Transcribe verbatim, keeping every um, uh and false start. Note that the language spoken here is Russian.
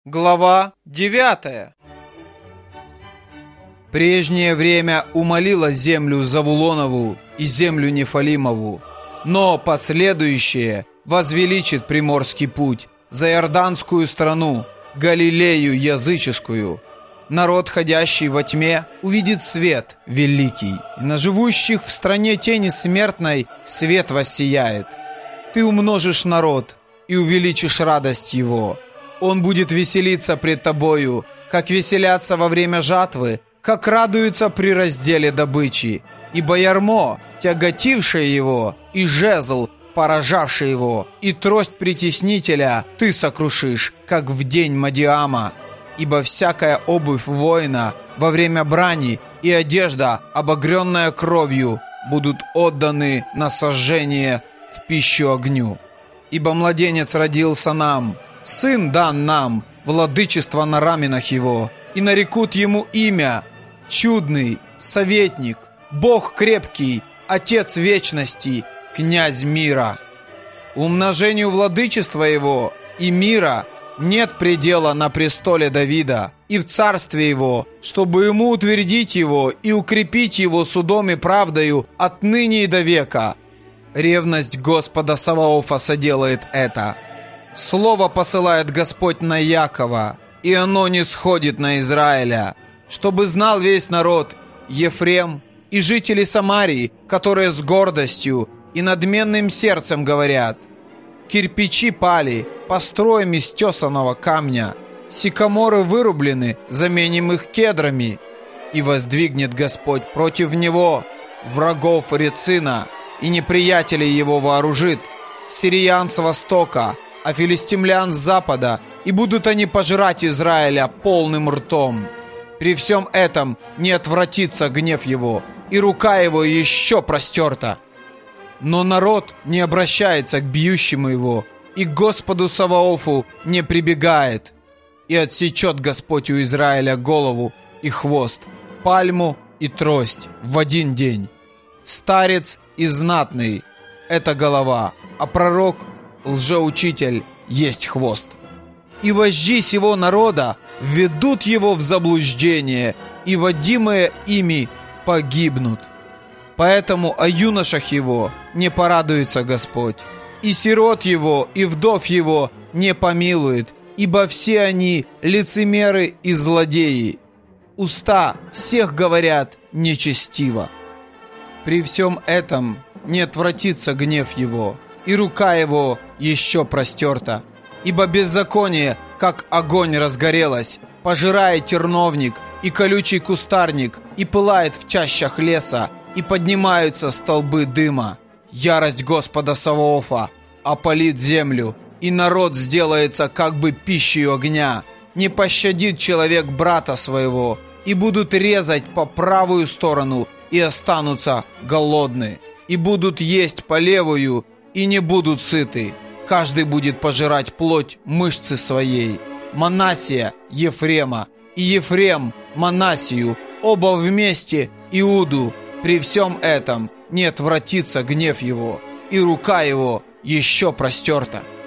Глава девятая. Прежнее время умолило землю Завулонову и землю Нефалимову, но последующее возвеличит приморский путь за Иорданскую страну, Галилею языческую. Народ, ходящий во тьме, увидит свет великий, и на живущих в стране тени смертной свет воссияет. Ты умножишь народ и увеличишь радость его. Он будет веселиться пред тобою, как веселятся во время жатвы, как радуются при разделе добычи. Ибо ярмо, тяготившее его, и жезл, поражавший его, и трость притеснителя ты сокрушишь, как в день Мадиама. Ибо всякая обувь воина во время брани и одежда, обогренная кровью, будут отданы на сожжение в пищу огню. Ибо младенец родился нам, сын дан нам, владычество на раменах его, и нарекут ему имя Чудный, Советник, Бог крепкий, Отец вечности, Князь мира. Умножению владычества его и мира нет предела на престоле Давида и в царстве его, чтобы ему утвердить его и укрепить его судом и правдою отныне и до века. Ревность Господа Саваофа соделает это. Слово посылает Господь на Якова, и оно не сходит на Израиля, чтобы знал весь народ, Ефрем и жители Самарии, которые с гордостью и надменным сердцем говорят: кирпичи пали, построим из тесаного камня, сикаморы вырублены, заменим их кедрами. И воздвигнет Господь против него врагов Рецина, и неприятелей его вооружит, сириян с востока, а филистимлян с запада, и будут они пожирать Израиля полным ртом. При всем этом не отвратится гнев его, и рука его еще простерта. Но народ не обращается к бьющему его, и к Господу Саваофу не прибегает. И отсечет Господь у Израиля голову и хвост, пальму и трость в один день. Старец и знатный – это голова, а пророк – лжеучитель есть хвост. И вожди сего народа введут его в заблуждение, и водимые ими погибнут. Поэтому о юношах его не порадуется Господь, и сирот его, и вдов его не помилует, ибо все они лицемеры и злодеи. Уста всех говорят нечестиво. При всем этом не отвратится гнев его, и рука его еще простерта. Ибо беззаконие, как огонь, разгорелось, пожирает терновник и колючий кустарник, и пылает в чащах леса, и поднимаются столбы дыма. Ярость Господа Саваофа опалит землю, и народ сделается как бы пищей огня. Не пощадит человек брата своего, и будут резать по правую сторону, и останутся голодны, и будут есть по левую, и не будут сыты. Каждый будет пожирать плоть мышцы своей. Манассия Ефрема, и Ефрем Манассию, оба вместе Иуду. При всем этом не отвратится гнев его, и рука его еще простерта.